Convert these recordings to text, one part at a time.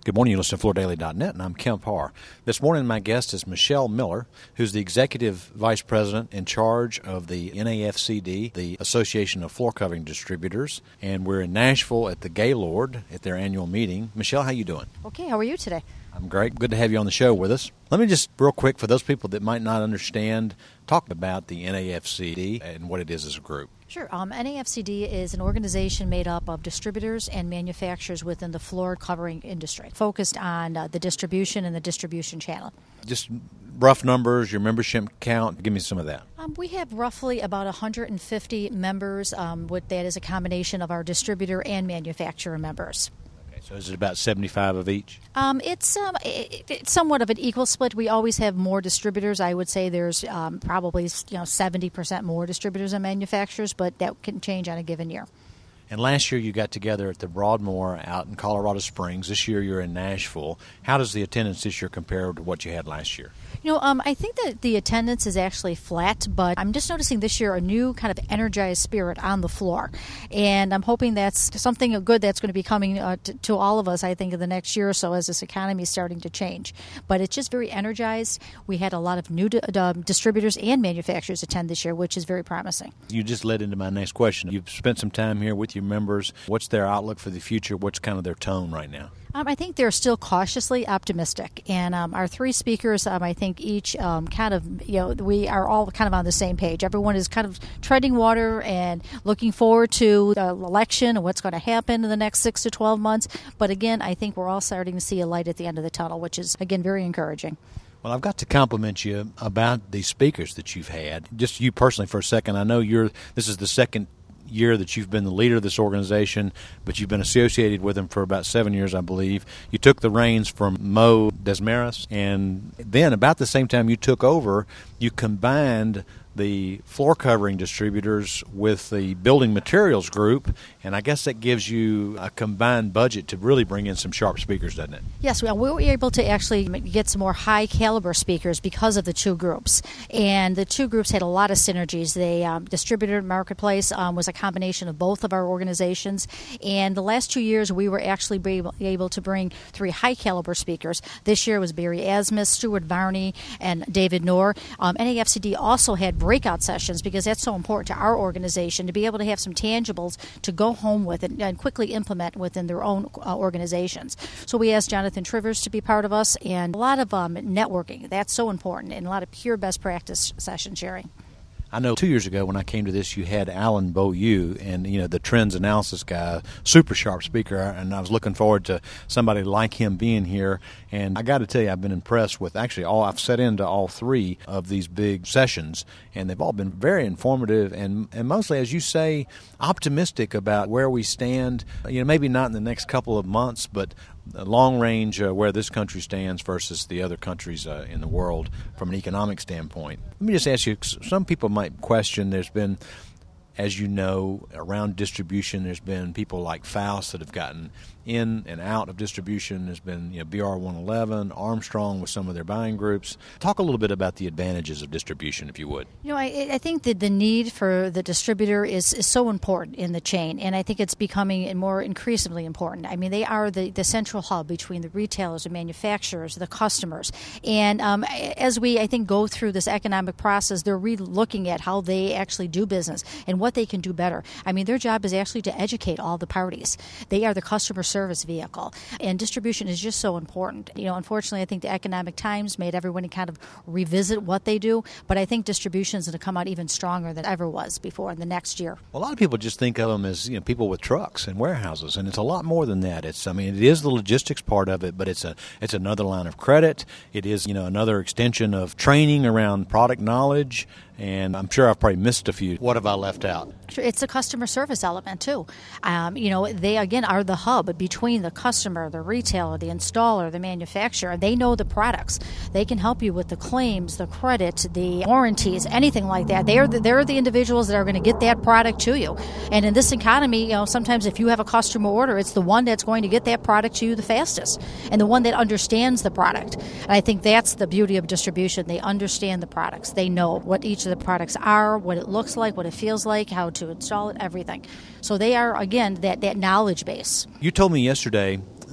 Good morning, you listen to FloorDaily.net, and I'm Kemp Harr. This morning, my guest is Michelle Miller, who's the Executive Vice President in charge of the NAFCD, the Association of Floor Covering Distributors, and we're in Nashville at the Gaylord at their annual meeting. Michelle, how you doing? Okay, how are you today? I'm great. Good to have you on the show with us. Let me just, real quick, for those people that might not understand, talk about the NAFCD and what it is as a group. Sure. NAFCD is an organization made up of distributors and manufacturers within the floor covering industry, focused on the distribution and the distribution channel. Just rough numbers, your membership count, give me some of that. We have roughly about 150 members. That is a combination of our distributor and manufacturer members. So is it about 75 of each? It's somewhat of an equal split. We always have more distributors. I would say there's probably 70% more distributors than manufacturers, but that can change on a given year. And last year you got together at the Broadmoor out in Colorado Springs. This year you're in Nashville. How does the attendance this year compare to what you had last year? I think that the attendance is actually flat, but I'm just noticing this year a new kind of energized spirit on the floor. And I'm hoping that's something good that's going to be coming to all of us, I think, in the next year or so as this economy is starting to change. But it's just very energized. We had a lot of new distributors and manufacturers attend this year, which is very promising. You just led into my next question. You've spent some time here with your members. What's their outlook for the future? What's kind of their tone right now? I think they're still cautiously optimistic. And our three speakers, I think each we are all kind of on the same page. Everyone is kind of treading water and looking forward to the election and what's going to happen in the next 6 to 12 months. But again, I think we're all starting to see a light at the end of the tunnel, which is, again, very encouraging. Well, I've got to compliment you about the speakers that you've had. Just you personally for a second. I know this is the second year that you've been the leader of this organization, but you've been associated with them for about 7 years, I believe. You took the reins from Mo Desmarais, and then about the same time you took over, you combined the floor covering distributors with the building materials group, and I guess that gives you a combined budget to really bring in some sharp speakers, doesn't it? Yes, we were able to actually get some more high caliber speakers because of the two groups, and the two groups had a lot of synergies. The distributor marketplace was a combination of both of our organizations, and the last 2 years we were actually able to bring 3 high caliber speakers. This year was Barry Asmus, Stuart Varney, and David Knorr. NAFCD also had breakout sessions because that's so important to our organization to be able to have some tangibles to go home with and quickly implement within their own organizations. So we asked Jonathan Trivers to be part of us, and a lot of networking. That's so important, and a lot of pure best practice session sharing. I know 2 years ago when I came to this, you had Alan Beaulieu, and the trends analysis guy, super sharp speaker, and I was looking forward to somebody like him being here. And I got to tell you, I've been impressed with I've sat into all 3 of these big sessions, and they've all been very informative and mostly, as you say, optimistic about where we stand. Maybe not in the next couple of months, but long range where this country stands versus the other countries in the world from an economic standpoint. Let me just ask you, some people might question, there's been, as you know, around distribution, there's been people like Faust that have gotten in and out of distribution. There's been BR111, Armstrong with some of their buying groups. Talk a little bit about the advantages of distribution, if you would. I think that the need for the distributor is so important in the chain, and I think it's becoming more increasingly important. I mean, they are the central hub between the retailers, the manufacturers, the customers. And as we, I think, go through this economic process, they're re-looking at how they actually do business and what they can do better. I mean, their job is actually to educate all the parties. They are the customer service vehicle, and distribution is just so important. Unfortunately, I think the economic times made everyone kind of revisit what they do, but I think distribution is going to come out even stronger than ever was before in the next year. Well, a lot of people just think of them as people with trucks and warehouses, and it's a lot more than that. It is the logistics part of it, but it's another line of credit. It is another extension of training around product knowledge. And I'm sure I've probably missed a few. What have I left out? It's a customer service element, too. They, again, are the hub between the customer, the retailer, the installer, the manufacturer. They know the products. They can help you with the claims, the credit, the warranties, anything like that. They're the individuals that are going to get that product to you. And in this economy, sometimes if you have a customer order, it's the one that's going to get that product to you the fastest and the one that understands the product. And I think that's the beauty of distribution. They understand the products. They know what each of the products are, what it looks like, what it feels like, how to install it, everything. So they are, again, that knowledge base. You told me yesterday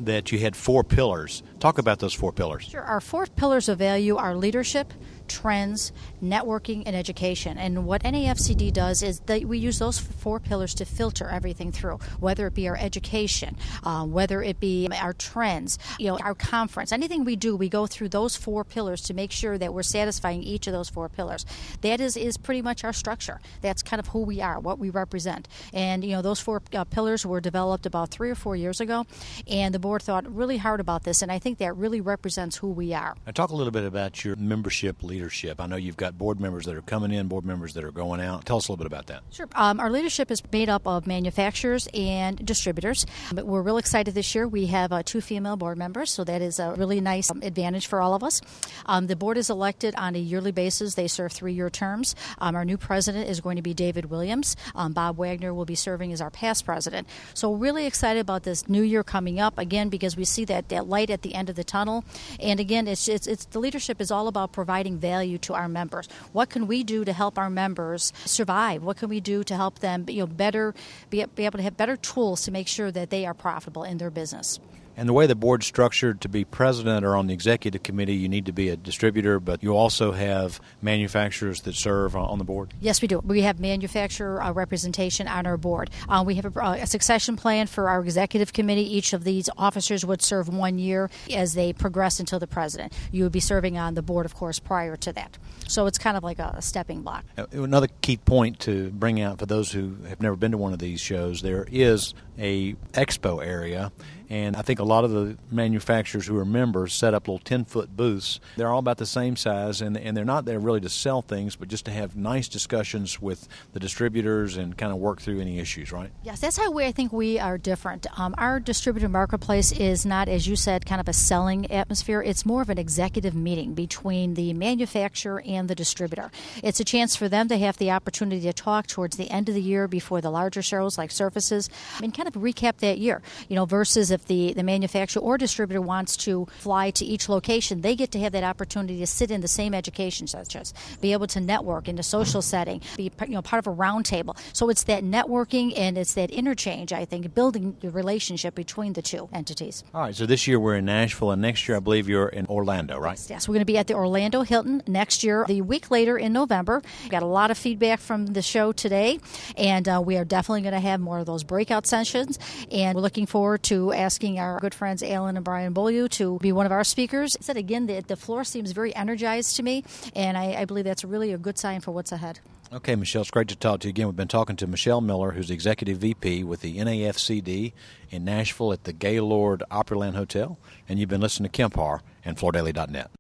that you had 4 pillars. Talk about those 4 pillars. Sure. Our 4 pillars of value are leadership, trends, networking, and education. And what NAFCD does is that we use those 4 pillars to filter everything through, whether it be our education, whether it be our trends, our conference. Anything we do, we go through those 4 pillars to make sure that we're satisfying each of those 4 pillars. That is pretty much our structure. That's kind of who we are, what we represent. And, those 4 pillars were developed about 3 or 4 years ago, and the board thought really hard about this, and I think that really represents who we are. Now, talk a little bit about your membership leadership. I know you've got board members that are coming in, board members that are going out. Tell us a little bit about that. Sure. Our leadership is made up of manufacturers and distributors. But we're real excited this year. We have 2 female board members, so that is a really nice advantage for all of us. The board is elected on a yearly basis. They serve 3-year terms. Our new president is going to be David Williams. Bob Wagner will be serving as our past president. So really excited about this new year coming up, again, because we see that light at the end of the tunnel. And again, it's the leadership is all about providing value to our members. What can we do to help our members survive? What can we do to help them better be able to have better tools to make sure that they are profitable in their business? And the way the board's structured, to be president or on the executive committee, you need to be a distributor, but you also have manufacturers that serve on the board? Yes, we do. We have manufacturer representation on our board. We have a succession plan for our executive committee. Each of these officers would serve 1 year as they progress until the president. You would be serving on the board, of course, prior to that. So it's kind of like a stepping block. Another key point to bring out for those who have never been to one of these shows, there is a expo area, and I think a lot of the manufacturers who are members set up little 10-foot booths. They're all about the same size, and they're not there really to sell things, but just to have nice discussions with the distributors and kind of work through any issues, right? Yes, that's how I think we are different. Our distributor marketplace is not, as you said, kind of a selling atmosphere. It's more of an executive meeting between the manufacturer and the distributor. It's a chance for them to have the opportunity to talk towards the end of the year before the larger shows like Surfaces and kind of recap that year, versus if the manufacturer or distributor wants to fly to each location, they get to have that opportunity to sit in the same education sessions, be able to network in a social setting, be part of a round table. So it's that networking and it's that interchange, I think, building the relationship between the 2 entities. All right, so this year we're in Nashville, and next year I believe you're in Orlando, right? Yes, we're going to be at the Orlando Hilton next year, the week later in November. We've got a lot of feedback from the show today, and we are definitely going to have more of those breakout sessions, and we're looking forward to asking our good friends Alan and Brian Beaulieu to be one of our speakers. I said again, the floor seems very energized to me, and I believe that's really a good sign for what's ahead. Okay, Michelle, it's great to talk to you again. We've been talking to Michelle Miller, who's Executive VP with the NAFCD in Nashville at the Gaylord Opryland Hotel, and you've been listening to Kemp Harr and FloorDaily.net.